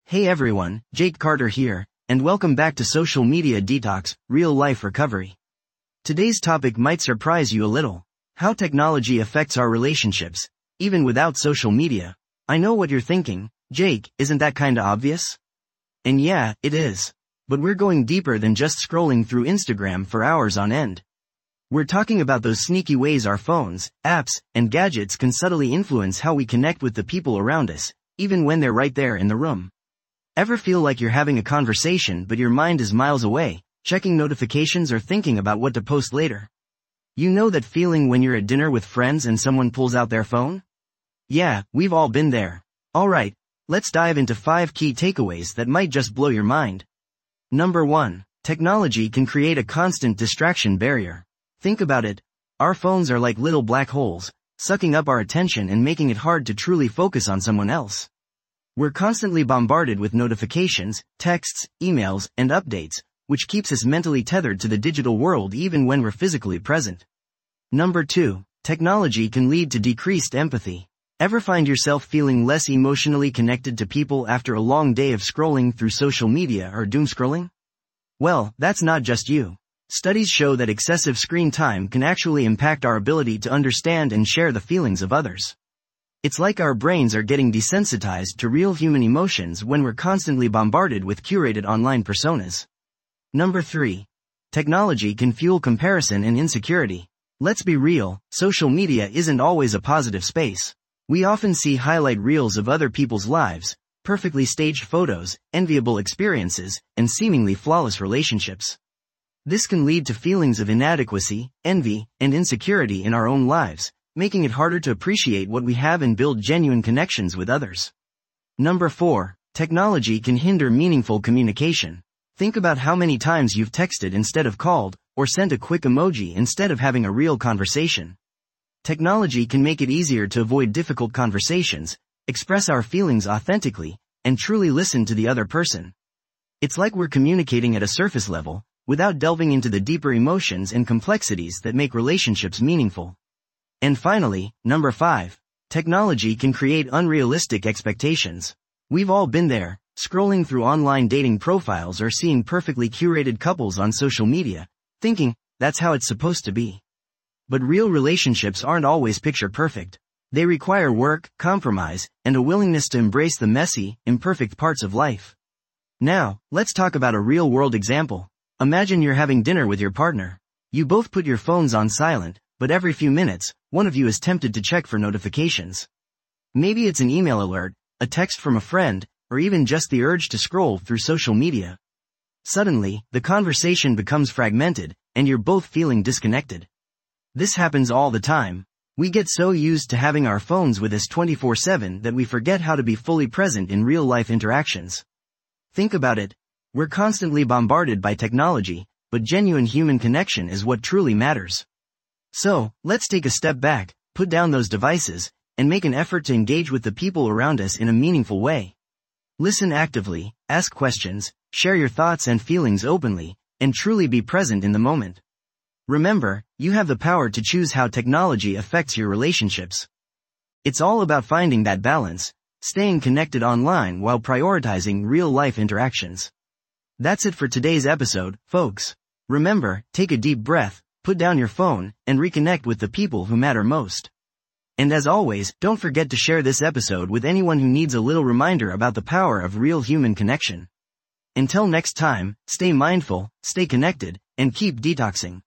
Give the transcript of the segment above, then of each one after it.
Hey everyone, Jake Carter here, and welcome back to Social Media Detox, Real Life Recovery. Today's topic might surprise you a little. How technology affects our relationships, even without social media. I know what you're thinking, Jake, isn't that kinda obvious? And yeah, it is. But we're going deeper than just scrolling through Instagram for hours on end. We're talking about those sneaky ways our phones, apps, and gadgets can subtly influence how we connect with the people around us, even when they're right there in the room. Ever feel like you're having a conversation but your mind is miles away, checking notifications or thinking about what to post later? You know that feeling when you're at dinner with friends and someone pulls out their phone? Yeah, we've all been there. Alright, let's dive into 5 key takeaways that might just blow your mind. Number 1. Technology can create a constant distraction barrier. Think about it. Our phones are like little black holes, sucking up our attention and making it hard to truly focus on someone else. We're constantly bombarded with notifications, texts, emails, and updates, which keeps us mentally tethered to the digital world even when we're physically present. Number 2. Technology can lead to decreased empathy. Ever find yourself feeling less emotionally connected to people after a long day of scrolling through social media or doomscrolling? Well, that's not just you. Studies show that excessive screen time can actually impact our ability to understand and share the feelings of others. It's like our brains are getting desensitized to real human emotions when we're constantly bombarded with curated online personas. Number 3. Technology can fuel comparison and insecurity. Let's be real, social media isn't always a positive space. We often see highlight reels of other people's lives, perfectly staged photos, enviable experiences, and seemingly flawless relationships. This can lead to feelings of inadequacy, envy, and insecurity in our own lives, making it harder to appreciate what we have and build genuine connections with others. Number 4. Technology can hinder meaningful communication. Think about how many times you've texted instead of called, or sent a quick emoji instead of having a real conversation. Technology can make it easier to avoid difficult conversations, express our feelings authentically, and truly listen to the other person. It's like we're communicating at a surface level, without delving into the deeper emotions and complexities that make relationships meaningful. And finally, number 5. Technology can create unrealistic expectations. We've all been there, scrolling through online dating profiles or seeing perfectly curated couples on social media, thinking, that's how it's supposed to be. But real relationships aren't always picture perfect. They require work, compromise, and a willingness to embrace the messy, imperfect parts of life. Now, let's talk about a real-world example. Imagine you're having dinner with your partner. You both put your phones on silent, but every few minutes, one of you is tempted to check for notifications. Maybe it's an email alert, a text from a friend, or even just the urge to scroll through social media. Suddenly, the conversation becomes fragmented, and you're both feeling disconnected. This happens all the time. We get so used to having our phones with us 24/7 that we forget how to be fully present in real-life interactions. Think about it. We're constantly bombarded by technology, but genuine human connection is what truly matters. So, let's take a step back, put down those devices, and make an effort to engage with the people around us in a meaningful way. Listen actively, ask questions, share your thoughts and feelings openly, and truly be present in the moment. Remember, you have the power to choose how technology affects your relationships. It's all about finding that balance, staying connected online while prioritizing real-life interactions. That's it for today's episode, folks. Remember, take a deep breath, put down your phone, and reconnect with the people who matter most. And as always, don't forget to share this episode with anyone who needs a little reminder about the power of real human connection. Until next time, stay mindful, stay connected, and keep detoxing.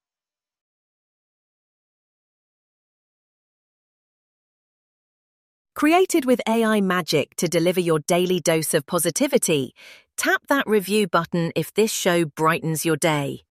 Created with AI magic to deliver your daily dose of positivity, tap that review button if this show brightens your day.